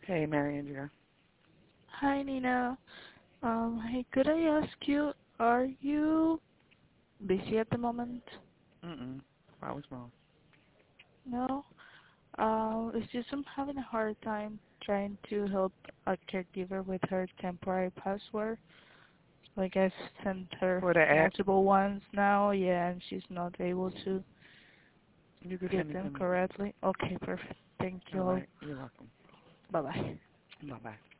Hey, Mary Andrea. Hi, Nina. Hey, could I ask you, are you busy at the moment? Mm-mm. I was wrong. No? It's just I'm having a hard time trying to help a caregiver with her temporary password. Like I've sent her For the app, multiple ones now, yeah, and she's not able to you can get send it them to me. correctly. Okay, perfect. Thank you All all. right. You're welcome. Bye-bye. Bye-bye.